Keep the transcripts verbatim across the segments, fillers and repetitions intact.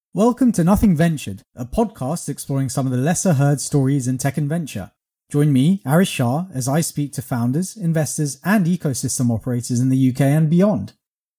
Welcome to Nothing Ventured, a podcast exploring some of the lesser heard stories in tech and venture. Join me, Arish Shah, as I speak to founders, investors, and ecosystem operators in the U K and beyond.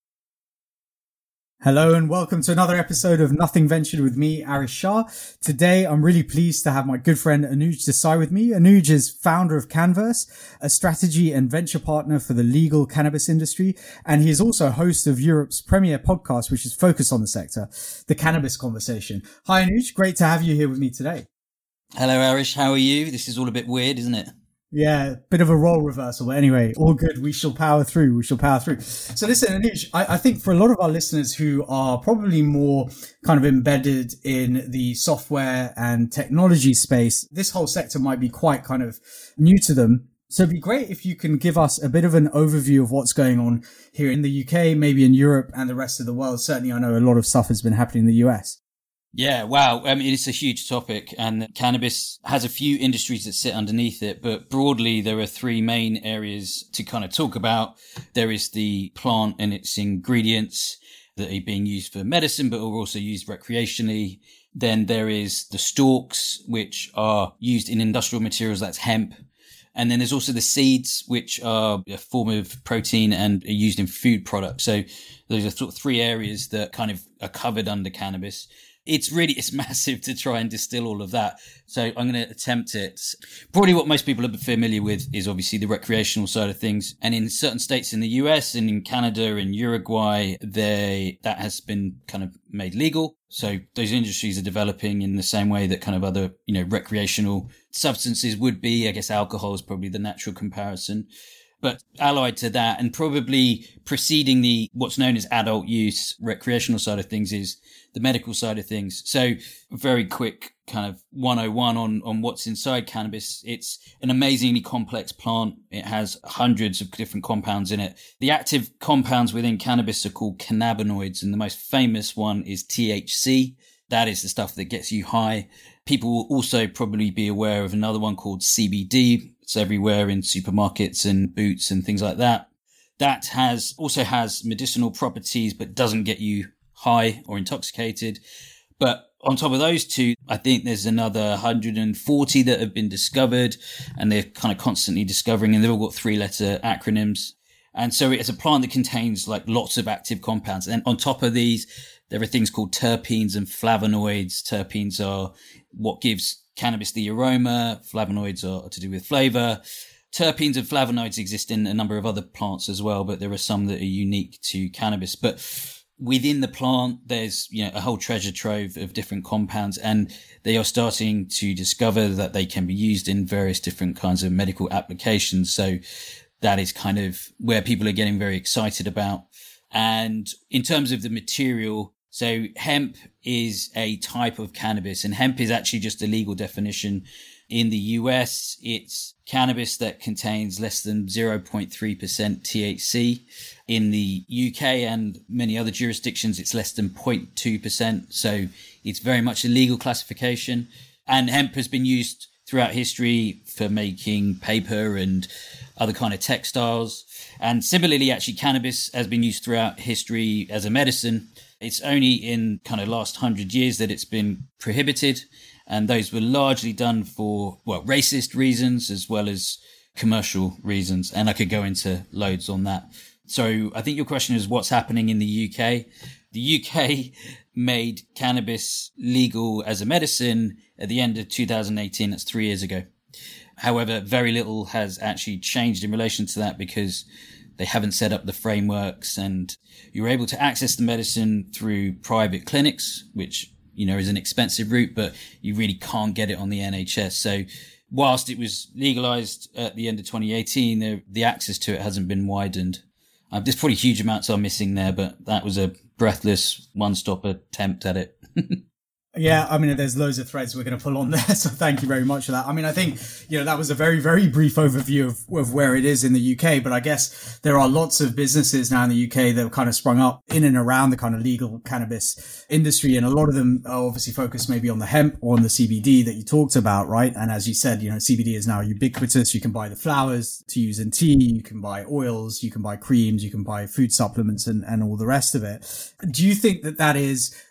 Hello and welcome to another episode of Nothing Ventured with me, Arish Shah. Today, I'm really pleased to have my good friend Anuj Desai with me. Anuj is founder of Canverse, a strategy and venture partner for the legal cannabis industry, and he is also host of Europe's premier podcast, which is focused on the sector, The Cannabis Conversation. Hi Anuj, great to have you here with me today. Hello Arish, how are you? This is all a bit weird, isn't it? Yeah, bit of a role reversal, but anyway, all good. We shall power through. We shall power through. So listen, Anuj, I, I think for a lot of our listeners who are probably more kind of embedded in the software and technology space, this whole sector might be quite kind of new to them. So it'd be great if you can give us a bit of an overview of what's going on here in the U K, maybe in Europe and the rest of the world. Certainly, I know a lot of stuff has been happening in the U S. Yeah, wow. I mean, it's a huge topic, and cannabis has a few industries that sit underneath it, but broadly there are three main areas to kind of talk about. There is the plant and its ingredients that are being used for medicine, but are also used recreationally. Then there is the stalks, which are used in industrial materials, that's hemp. And then there's also the seeds, which are a form of protein and are used in food products. So those are sort of three areas that kind of are covered under cannabis. It's really, it's massive to try and distill all of that. So I'm going to attempt it. Probably what most people are familiar with is obviously the recreational side of things. And in certain states in the U S and in Canada and Uruguay, they, that has been kind of made legal. So those industries are developing in the same way that kind of other, you know, recreational substances would be. I guess alcohol is probably the natural comparison. But allied to that, and probably preceding the what's known as adult use recreational side of things, is the medical side of things. So a very quick kind of one oh one on, on what's inside cannabis. It's an amazingly complex plant. It has hundreds of different compounds in it. The active compounds within cannabis are called cannabinoids, and the most famous one is T H C. That is the stuff that gets you high. People will also probably be aware of another one called C B D. It's everywhere in supermarkets and Boots and things like that. That has also has medicinal properties, but doesn't get you high or intoxicated. But on top of those two, I think there's another one hundred forty that have been discovered, and they're kind of constantly discovering, and they've all got three letter acronyms. And so it's a plant that contains like lots of active compounds. And on top of these, there are things called terpenes and flavonoids. Terpenes are what gives cannabis the aroma. Flavonoids are to do with flavor. Terpenes and flavonoids exist in a number of other plants as well, but there are some that are unique to cannabis. But within the plant, there's, you know, a whole treasure trove of different compounds, and they are starting to discover that they can be used in various different kinds of medical applications. So that is kind of where people are getting very excited about. And in terms of the material, so hemp is a type of cannabis, and hemp is actually just a legal definition. In the U S, it's cannabis that contains less than zero point three percent T H C. In the U K and many other jurisdictions, it's less than zero point two percent. So it's very much a legal classification. And hemp has been used throughout history for making paper and other kind of textiles. And similarly, actually, cannabis has been used throughout history as a medicine. It's only in kind of last hundred years that it's been prohibited. And those were largely done for, well, racist reasons as well as commercial reasons. And I could go into loads on that. So I think your question is what's happening in the U K. The U K made cannabis legal as a medicine at the end of two thousand eighteen. That's three years ago. However, very little has actually changed in relation to that because they haven't set up the frameworks, and you're able to access the medicine through private clinics, which, you know, is an expensive route, but you really can't get it on the N H S. So whilst it was legalized at the end of twenty eighteen, the, the access to it hasn't been widened. Uh, there's probably huge amounts are missing there, but that was a breathless one-stop attempt at it. Yeah, I mean, there's loads of threads we're going to pull on there, so thank you very much for that. I mean, I think, you know, that was a very, very brief overview of, of where it is in the U K, but I guess there are lots of businesses now in the U K that have kind of sprung up in and around the kind of legal cannabis industry, and a lot of them are obviously focused maybe on the hemp or on the C B D that you talked about, right? And as you said, you know, C B D is now ubiquitous. You can buy the flowers to use in tea, you can buy oils, you can buy creams, you can buy food supplements and, and all the rest of it. Do you think that that is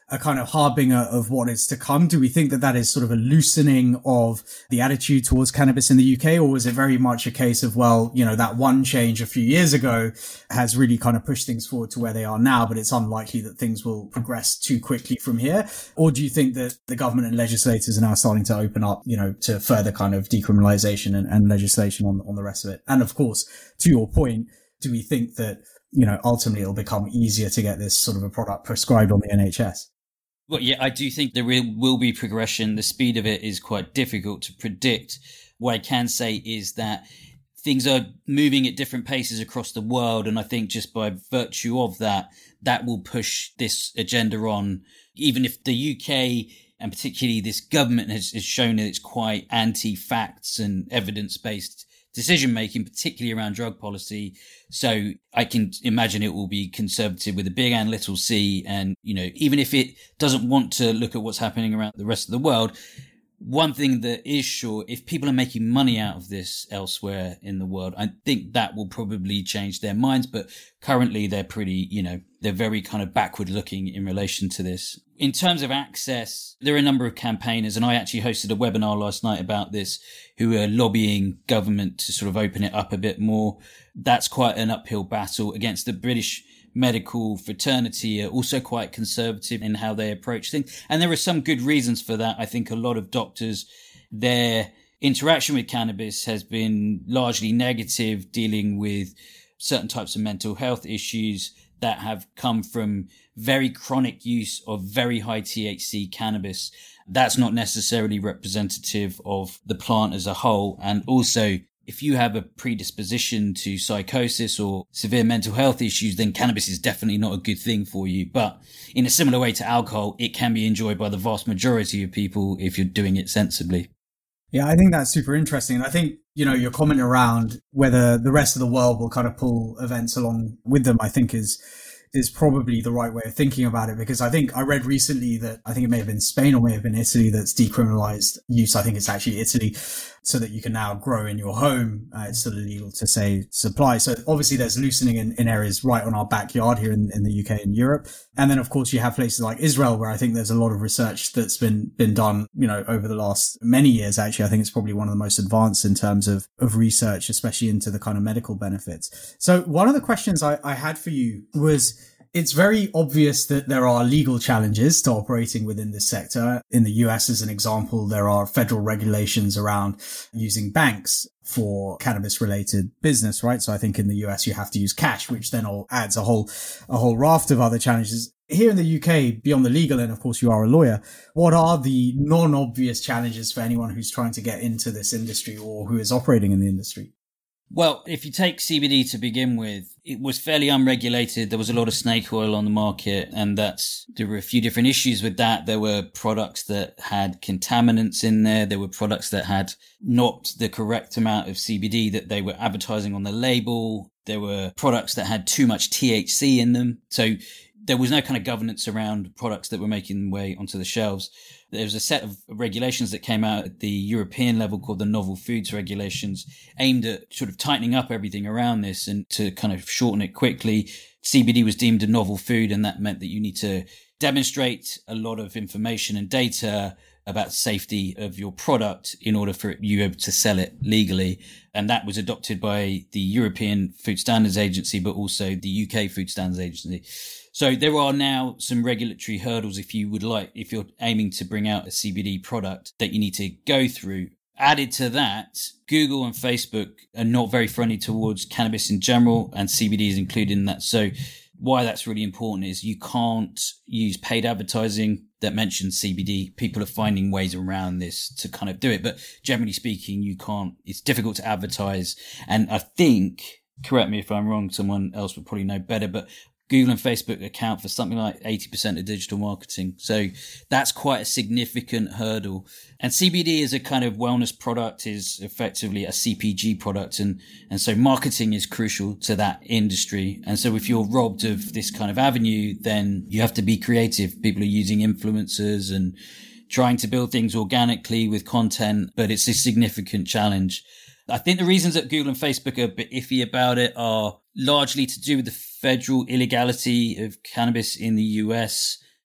a kind of harbinger of what is to come? Do we think that that is sort of a loosening of the attitude towards cannabis in the U K, or is it very much a case of, well, you know, that one change a few years ago has really kind of pushed things forward to where they are now, but it's unlikely that things will progress too quickly from here? Or do you think that the government and legislators are now starting to open up, you know, to further kind of decriminalization and, and legislation on, on the rest of it? And of course, to your point, do we think that, you know, ultimately it'll become easier to get this sort of a product prescribed on the N H S? Well, yeah, I do think there will, will be progression. The speed of it is quite difficult to predict. What I can say is that things are moving at different paces across the world. And I think just by virtue of that, that will push this agenda on. Even if the U K and particularly this government has, has shown that it's quite anti-facts and evidence-based decision making, particularly around drug policy. So I can imagine it will be conservative with a big and little c. And, you know, even if it doesn't want to look at what's happening around the rest of the world, one thing that is sure, if people are making money out of this elsewhere in the world, I think that will probably change their minds. But currently they're pretty, you know, they're very kind of backward looking in relation to this. In terms of access, there are a number of campaigners, and I actually hosted a webinar last night about this, who are lobbying government to sort of open it up a bit more. That's quite an uphill battle against the British medical fraternity, are also quite conservative in how they approach things. And there are some good reasons for that. I think a lot of doctors, their interaction with cannabis has been largely negative, dealing with certain types of mental health issues that have come from very chronic use of very high T H C cannabis. That's not necessarily representative of the plant as a whole. And also, if you have a predisposition to psychosis or severe mental health issues, then cannabis is definitely not a good thing for you. But in a similar way to alcohol, it can be enjoyed by the vast majority of people if you're doing it sensibly. Yeah, I think that's super interesting. And I think, you know, your comment around whether the rest of the world will kind of pull events along with them, I think is is probably the right way of thinking about it. Because I think I read recently that I think it may have been Spain or may have been Italy that's decriminalized use. I think it's actually Italy, so that you can now grow in your home. Uh, it's still illegal to say supply. So obviously there's loosening in, in areas right on our backyard here in, in the U K and Europe. And then of course you have places like Israel, where I think there's a lot of research that's been, been done, you know, over the last many years. Actually, I think it's probably one of the most advanced in terms of, of research, especially into the kind of medical benefits. So one of the questions I, I had for you was, it's very obvious that there are legal challenges to operating within this sector. In the U S, as an example, there are federal regulations around using banks for cannabis related business, right? So I think in the U S you have to use cash, which then all adds a whole, a whole raft of other challenges. Here in the U K, beyond the legal, and of course you are a lawyer, what are the non-obvious challenges for anyone who's trying to get into this industry or who is operating in the industry? Well, if you take C B D to begin with, it was fairly unregulated. There was a lot of snake oil on the market, and that's, there were a few different issues with that. There were products that had contaminants in there. There were products that had not the correct amount of C B D that they were advertising on the label. There were products that had too much T H C in them. So there was no kind of governance around products that were making their way onto the shelves. There was a set of regulations that came out at the European level called the Novel Foods Regulations, aimed at sort of tightening up everything around this and to kind of shorten it quickly. C B D was deemed a novel food, and that meant that you need to demonstrate a lot of information and data about safety of your product in order for you able to sell it legally. And that was adopted by the European Food Standards Agency, but also the U K Food Standards Agency. So there are now some regulatory hurdles if you would like, if you're aiming to bring out a C B D product, that you need to go through. Added to that, Google and Facebook are not very friendly towards cannabis in general, and C B D is included in that. So why that's really important is you can't use paid advertising that mentions C B D. People are finding ways around this to kind of do it. But generally speaking, you can't, it's difficult to advertise. And I think, correct me if I'm wrong, someone else would probably know better, but Google and Facebook account for something like eighty percent of digital marketing. So that's quite a significant hurdle. And C B D as a kind of wellness product is effectively a C P G product. And, and so marketing is crucial to that industry. And so if you're robbed of this kind of avenue, then you have to be creative. People are using influencers and trying to build things organically with content, but it's a significant challenge. I think the reasons that Google and Facebook are a bit iffy about it are largely to do with the federal illegality of cannabis in the U S.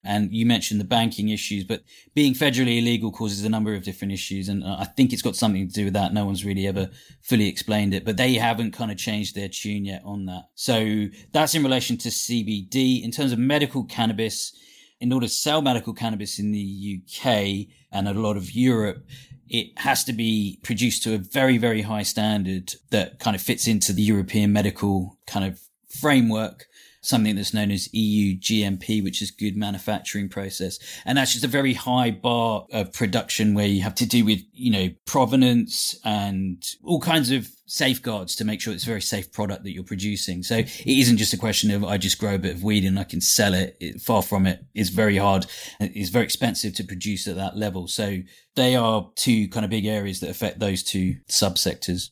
And you mentioned the banking issues, but being federally illegal causes a number of different issues. And I think it's got something to do with that. No one's really ever fully explained it, but they haven't kind of changed their tune yet on that. So that's in relation to C B D. In terms of medical cannabis, in order to sell medical cannabis in the U K and a lot of Europe, it has to be produced to a very, very high standard that kind of fits into the European medical kind of framework, something that's known as E U G M P, which is good manufacturing process. And that's just a very high bar of production where you have to do with, you know, provenance and all kinds of safeguards to make sure it's a very safe product that you're producing. So it isn't just a question of I just grow a bit of weed and I can sell it. it far from it. It's very hard. It's very expensive to produce at that level. So they are two kind of big areas that affect those two subsectors.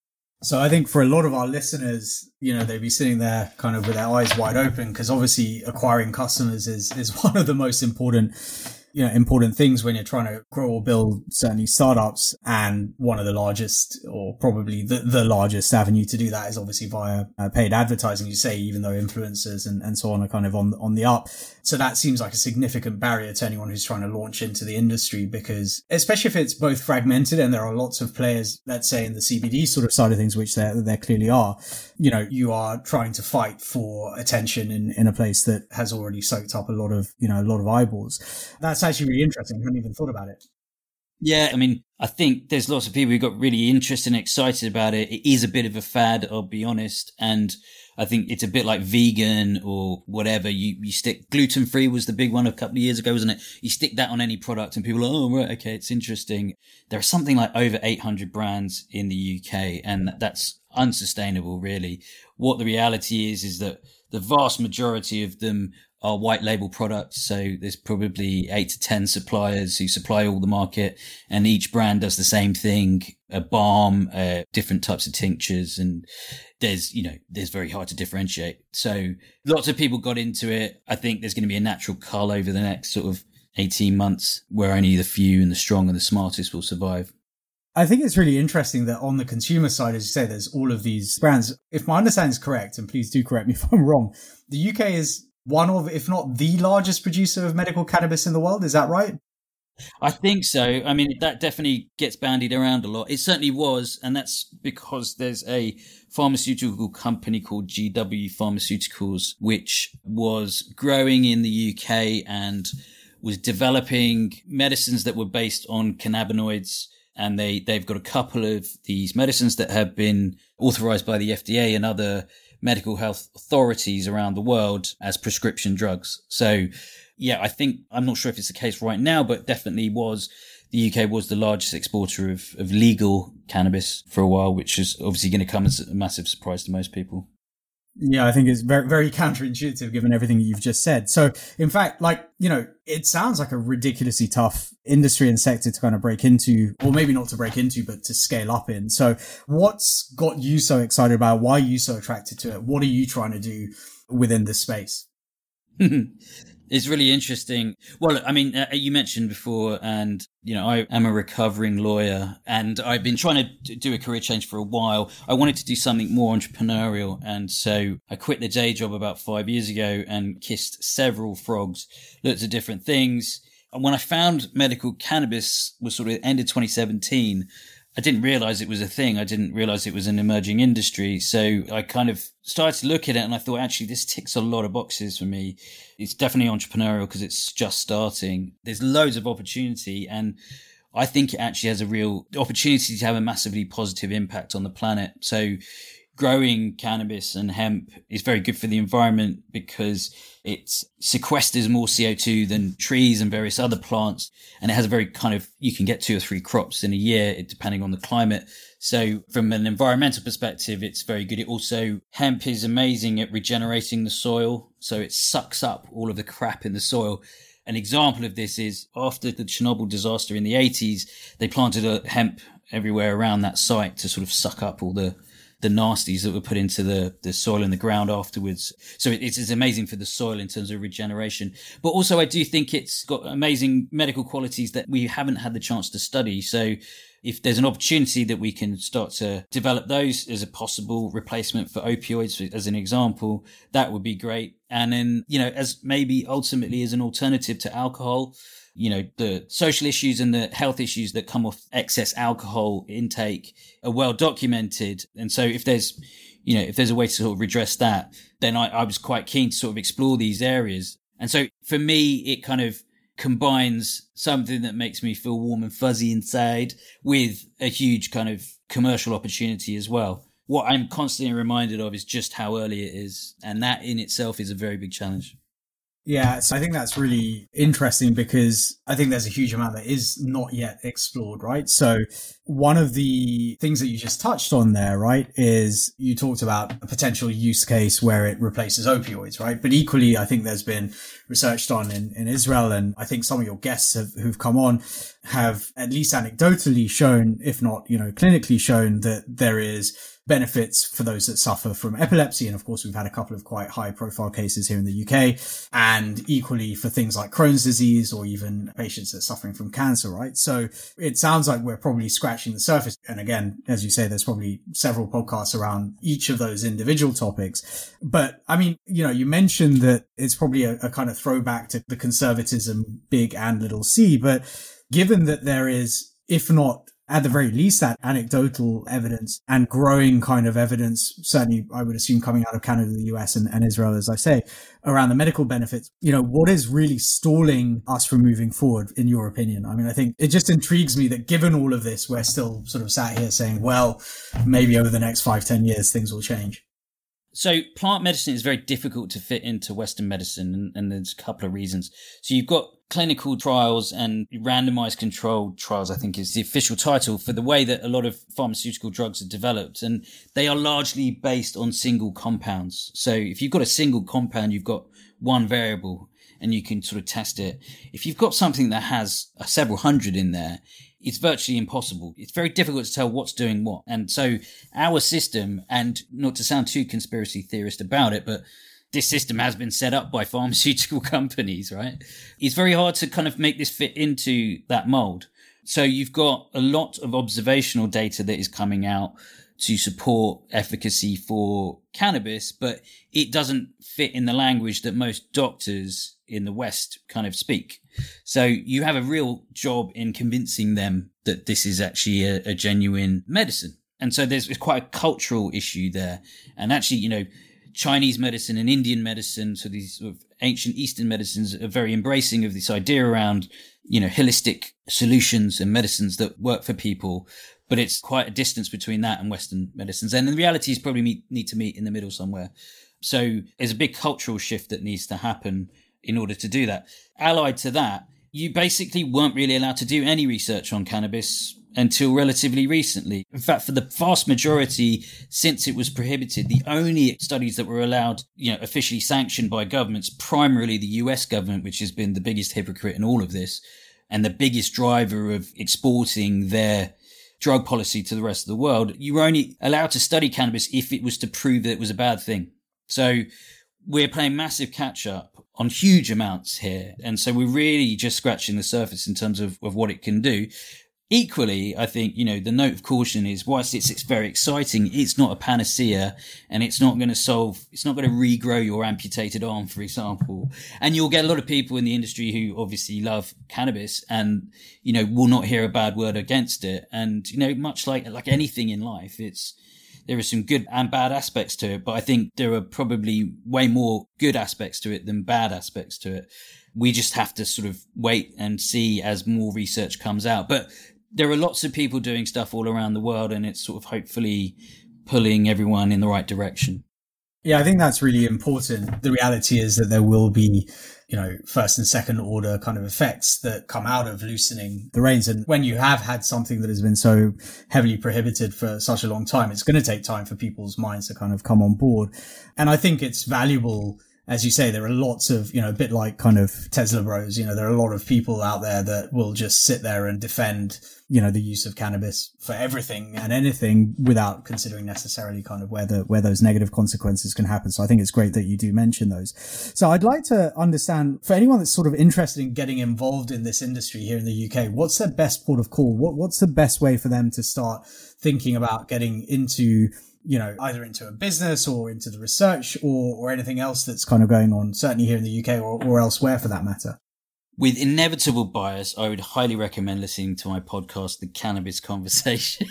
So I think for a lot of our listeners, you know, they'd be sitting there kind of with their eyes wide open, because obviously acquiring customers is, is one of the most important, you know, important things when you're trying to grow or build certainly startups. And one of the largest, or probably the, the largest avenue to do that is obviously via uh, paid advertising, you say, even though influencers and, and so on are kind of on, on the up. So that seems like a significant barrier to anyone who's trying to launch into the industry, because especially if it's both fragmented and there are lots of players, let's say in the C B D sort of side of things, which there, there clearly are, you know, you are trying to fight for attention in, in a place that has already soaked up a lot of, you know, a lot of eyeballs. That's actually really interesting. I hadn't even thought about it. Yeah, I mean, I think there's lots of people who got really interested and excited about it. It is a bit of a fad, I'll be honest. And I think it's a bit like vegan or whatever. You, you stick gluten-free was the big one a couple of years ago, wasn't it? You stick that on any product and people are, oh, right, okay, it's interesting. There are something like over eight hundred brands in the U K, and that's unsustainable, really. What the reality is, is that the vast majority of them are white label products. So there's probably eight to ten suppliers who supply all the market, and each brand does the same thing, a balm, uh, different types of tinctures. And there's, you know, there's very hard to differentiate. So lots of people got into it. I think there's going to be a natural cull over the next sort of eighteen months where only the few and the strong and the smartest will survive. I think it's really interesting that on the consumer side, as you say, there's all of these brands. If my understanding is correct, and please do correct me if I'm wrong, the U K is one of, if not the largest producer of medical cannabis in the world. Is that right? I think so. I mean, that definitely gets bandied around a lot. It certainly was. And that's because there's a pharmaceutical company called G W Pharmaceuticals, which was growing in the U K and was developing medicines that were based on cannabinoids. And they, they've got a couple of these medicines that have been authorized by the F D A and other medical health authorities around the world as prescription drugs. So, yeah, I think, I'm not sure if it's the case right now, but definitely was, the U K was the largest exporter of, of legal cannabis for a while, which is obviously going to come as a massive surprise to most people. Yeah, I think it's very, very counterintuitive given everything you've just said. So, in fact, like, you know, it sounds like a ridiculously tough industry and sector to kind of break into, or maybe not to break into, but to scale up in. So what's got you so excited about? Why are you so attracted to it? What are you trying to do within this space? It's really interesting. Well, I mean, uh, you mentioned before, and, you know, I am a recovering lawyer and I've been trying to do a career change for a while. I wanted to do something more entrepreneurial. And so I quit the day job about five years ago and kissed several frogs, looked at different things. And when I found medical cannabis was sort of end of twenty seventeen, I didn't realize it was a thing. I didn't realize it was an emerging industry. So I kind of started to look at it and I thought, actually, this ticks a lot of boxes for me. It's definitely entrepreneurial because it's just starting. There's loads of opportunity. And I think it actually has a real opportunity to have a massively positive impact on the planet. So growing cannabis and hemp is very good for the environment because it sequesters more C O two than trees and various other plants. And it has a very kind of, you can get two or three crops in a year, depending on the climate. So from an environmental perspective, it's very good. It also, hemp is amazing at regenerating the soil. So it sucks up all of the crap in the soil. An example of this is after the Chernobyl disaster in the eighties, they planted a hemp everywhere around that site to sort of suck up all the the nasties that were put into the, the soil and the ground afterwards. So it, it's, it's amazing for the soil in terms of regeneration. But also I do think it's got amazing medical qualities that we haven't had the chance to study. So if there's an opportunity that we can start to develop those as a possible replacement for opioids, as an example, that would be great. And then, you know, as maybe ultimately as an alternative to alcohol, you know, the social issues and the health issues that come off excess alcohol intake are well documented. And so if there's, you know, if there's a way to sort of redress that, then I, I was quite keen to sort of explore these areas. And so for me, it kind of combines something that makes me feel warm and fuzzy inside with a huge kind of commercial opportunity as well. What I'm constantly reminded of is just how early it is. And that in itself is a very big challenge. Yeah, so I think that's really interesting because I think there's a huge amount that is not yet explored, right? So one of the things that you just touched on there, right, is you talked about a potential use case where it replaces opioids, right? But equally, I think there's been research done in, in Israel, and I think some of your guests have, who've come on have at least anecdotally shown, if not, you know, clinically shown that there is benefits for those that suffer from epilepsy. And of course, we've had a couple of quite high profile cases here in the U K, and equally for things like Crohn's disease or even patients that are suffering from cancer, right? So it sounds like we're probably scratching the surface. And again, as you say, there's probably several podcasts around each of those individual topics. But I mean, you know, you mentioned that it's probably a, a kind of throwback to the conservatism, big and little c, but given that there is, if not at the very least, that anecdotal evidence and growing kind of evidence, certainly I would assume coming out of Canada, the U S and, and Israel, as I say, around the medical benefits, you know, what is really stalling us from moving forward, in your opinion? I mean, I think it just intrigues me that given all of this, we're still sort of sat here saying, well, maybe over the next five, ten years, things will change. So plant medicine is very difficult to fit into Western medicine, and, and there's a couple of reasons. So you've got clinical trials and randomized controlled trials, I think is the official title for the way that a lot of pharmaceutical drugs are developed. And they are largely based on single compounds. So if you've got a single compound, you've got one variable and you can sort of test it. If you've got something that has several hundred in there, it's virtually impossible. It's very difficult to tell what's doing what. And so our system, and not to sound too conspiracy theorist about it, but this system has been set up by pharmaceutical companies, right? It's very hard to kind of make this fit into that mold. So you've got a lot of observational data that is coming out to support efficacy for cannabis, but it doesn't fit in the language that most doctors in the West kind of speak. So you have a real job in convincing them that this is actually a, a genuine medicine. And so there's quite a cultural issue there. And actually, you know, Chinese medicine and Indian medicine, so these sort of ancient Eastern medicines, are very embracing of this idea around, you know, holistic solutions and medicines that work for people. But it's quite a distance between that and Western medicines. And the reality is probably meet, need to meet in the middle somewhere. So there's a big cultural shift that needs to happen in order to do that. Allied to that, you basically weren't really allowed to do any research on cannabis until relatively recently. In fact, for the vast majority, since it was prohibited, the only studies that were allowed, you know, officially sanctioned by governments, primarily the U S government, which has been the biggest hypocrite in all of this, and the biggest driver of exporting their drug policy to the rest of the world, you were only allowed to study cannabis if it was to prove that it was a bad thing. So we're playing massive catch up on huge amounts here. And so we're really just scratching the surface in terms of, of what it can do. Equally, I think, you know, the note of caution is, whilst it's, it's very exciting, it's not a panacea, and it's not going to solve, it's not going to regrow your amputated arm, for example. And you'll get a lot of people in the industry who obviously love cannabis and, you know, will not hear a bad word against it. And, you know, much like, like anything in life, it's, there are some good and bad aspects to it, but I think there are probably way more good aspects to it than bad aspects to it. We just have to sort of wait and see as more research comes out. But there are lots of people doing stuff all around the world, and it's sort of hopefully pulling everyone in the right direction. Yeah, I think that's really important. The reality is that there will be, you know, first and second order kind of effects that come out of loosening the reins. And when you have had something that has been so heavily prohibited for such a long time, it's going to take time for people's minds to kind of come on board. And I think it's valuable as you say, there are lots of, you know, a bit like kind of Tesla bros, you know, there are a lot of people out there that will just sit there and defend, you know, the use of cannabis for everything and anything without considering necessarily kind of where the, where those negative consequences can happen. So I think it's great that you do mention those. So I'd like to understand, for anyone that's sort of interested in getting involved in this industry here in the U K, what's their best port of call? What, what's the best way for them to start thinking about getting into, you know, either into a business or into the research or, or anything else that's kind of going on, certainly here in the U K or, or elsewhere for that matter? With inevitable bias, I would highly recommend listening to my podcast, The Cannabis Conversation.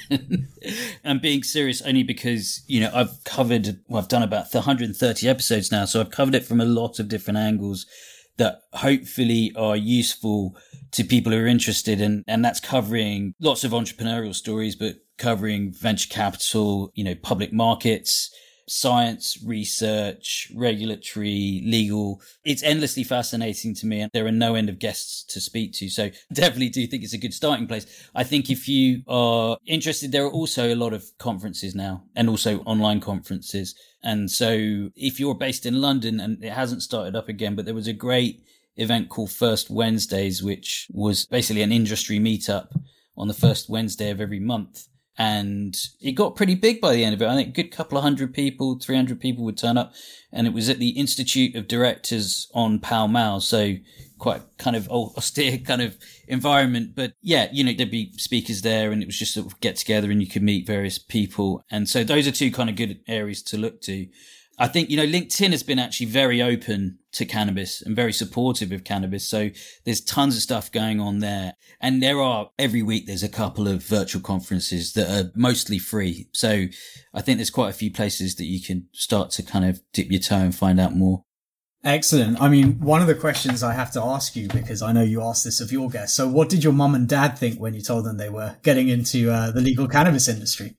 I'm being serious only because, you know, I've covered, well, I've done about one hundred thirty episodes now. So I've covered it from a lot of different angles that hopefully are useful to people who are interested in, and that's covering lots of entrepreneurial stories, but covering venture capital, you know, public markets, science, research, regulatory, legal. It's endlessly fascinating to me, and there are no end of guests to speak to. So definitely do think it's a good starting place. I think if you are interested, there are also a lot of conferences now and also online conferences. And so if you're based in London, and it hasn't started up again, but there was a great event called First Wednesdays, which was basically an industry meetup on the first Wednesday of every month. And it got pretty big by the end of it. I think a good couple of hundred people, three hundred people would turn up. And it was at the Institute of Directors on Pall Mall. So quite kind of austere kind of environment. But yeah, you know, there'd be speakers there, and it was just sort of get together and you could meet various people. And so those are two kind of good areas to look to. I think, you know, LinkedIn has been actually very open to cannabis and very supportive of cannabis. So there's tons of stuff going on there. And there are, every week, there's a couple of virtual conferences that are mostly free. So I think there's quite a few places that you can start to kind of dip your toe and find out more. Excellent. I mean, one of the questions I have to ask you, because I know you asked this of your guests. So what did your mum and dad think when you told them they were getting into uh, the legal cannabis industry?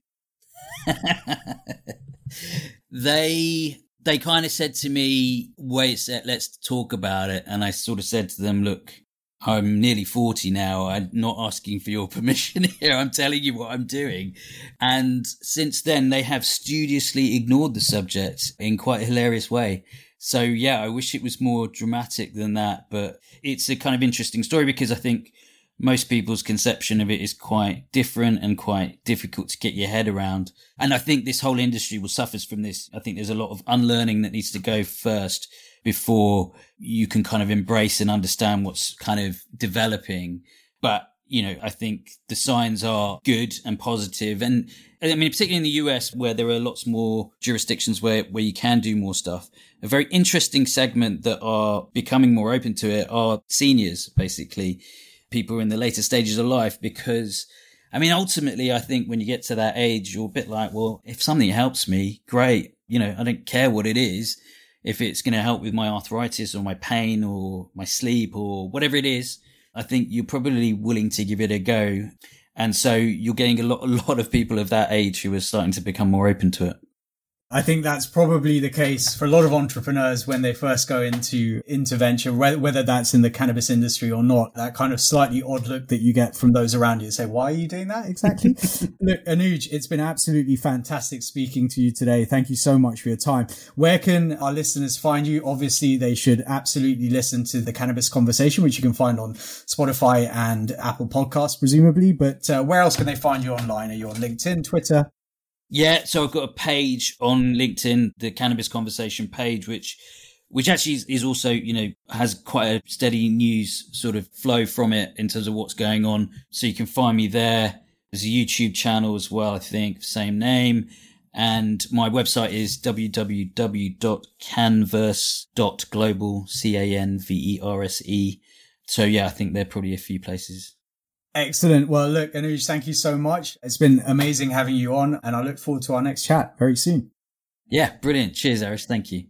They they kind of said to me, wait, let's talk about it. And I sort of said to them, look, I'm nearly forty now. I'm not asking for your permission here. I'm telling you what I'm doing. And since then, they have studiously ignored the subject in quite a hilarious way. So, yeah, I wish it was more dramatic than that. But it's a kind of interesting story because I think most people's conception of it is quite different and quite difficult to get your head around. And I think this whole industry will suffer from this. I think there's a lot of unlearning that needs to go first before you can kind of embrace and understand what's kind of developing. But, you know, I think the signs are good and positive. And I mean, particularly in the U S, where there are lots more jurisdictions where, where you can do more stuff. A very interesting segment that are becoming more open to it are seniors, basically. People in the later stages of life, because I mean, ultimately, I think when you get to that age, you're a bit like, well, if something helps me, great. You know, I don't care what it is. If it's going to help with my arthritis or my pain or my sleep or whatever it is, I think you're probably willing to give it a go. And so you're getting a lot, a lot of people of that age who are starting to become more open to it. I think that's probably the case for a lot of entrepreneurs when they first go into into venture, whether that's in the cannabis industry or not. That kind of slightly odd look that you get from those around you, say, why are you doing that exactly? Look, Anuj, it's been absolutely fantastic speaking to you today. Thank you so much for your time. Where can our listeners find you? Obviously, they should absolutely listen to The Cannabis Conversation, which you can find on Spotify and Apple Podcasts, presumably. But uh, where else can they find you online? Are you on LinkedIn, Twitter? Yeah, so I've got a page on LinkedIn, the Cannabis Conversation page, which which actually is, is also, you know, has quite a steady news sort of flow from it in terms of what's going on. So you can find me there. There's a YouTube channel as well, I think, same name. And my website is w w w dot canverse dot global, C A N V E R S E. So yeah, I think there are probably a few places. Excellent. Well, look, Anuj, thank you so much. It's been amazing having you on, and I look forward to our next chat very soon. Yeah, brilliant. Cheers, Aris. Thank you.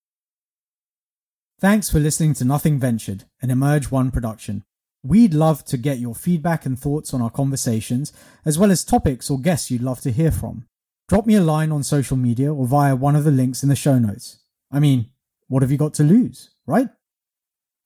Thanks for listening to Nothing Ventured, an Emerge One production. We'd love to get your feedback and thoughts on our conversations, as well as topics or guests you'd love to hear from. Drop me a line on social media or via one of the links in the show notes. I mean, what have you got to lose, right?